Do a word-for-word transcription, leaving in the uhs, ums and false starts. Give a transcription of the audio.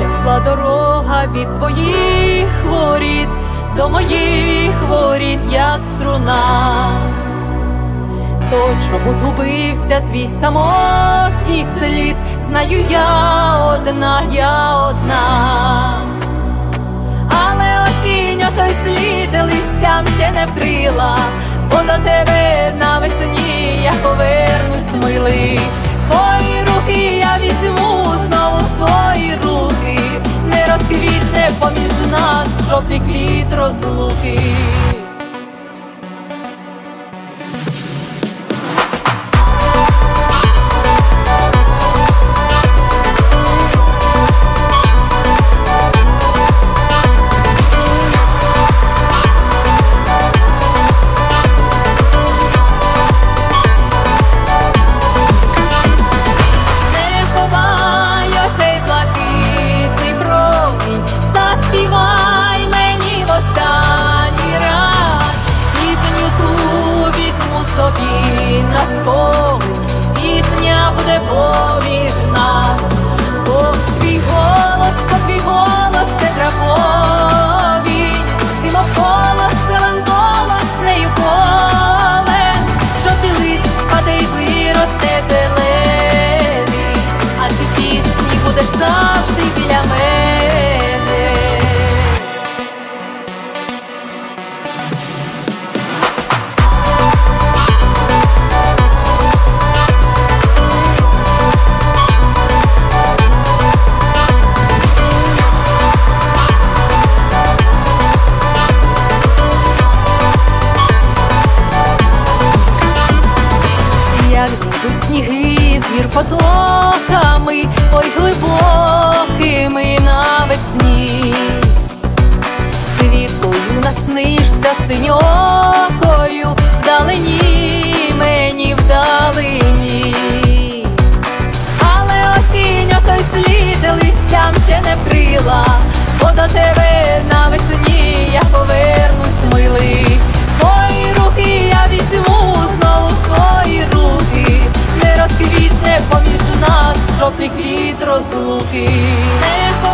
Довга дорога від твоїх воріт до моїх воріт, як струна. То чому згубився твій самотній слід? Знаю, я одна, я одна. Але осінь той слід листям ще не вкрила, бо до тебе навесні я повернусь, милий. Твої руки я візьму знову в свої руки, не розквітне поміж нас жовтий квіт розлуки. Заспівай мені в останній раз пісню ту, візьму собі на спомин, пісня буде поміж нас. О, твій голос, о, твій голос щедра повінь, ти мов голос, зелен голос, нею полем, жовтий лист спаде й виросте зелений, а ти пісні будеш завжди біля мене. Як зійдуть сніги з гір потоками, ой глибокими навесні, квіткою наснишся синьокою, вдалині мені, вдалині. Але осінь той слід листям ще не вкрила, бо до тебе навесні я повернусь, милий. Твої руки я візьму знову в свої руки, не розквітне поміж нас жовтий квіт розлуки. Не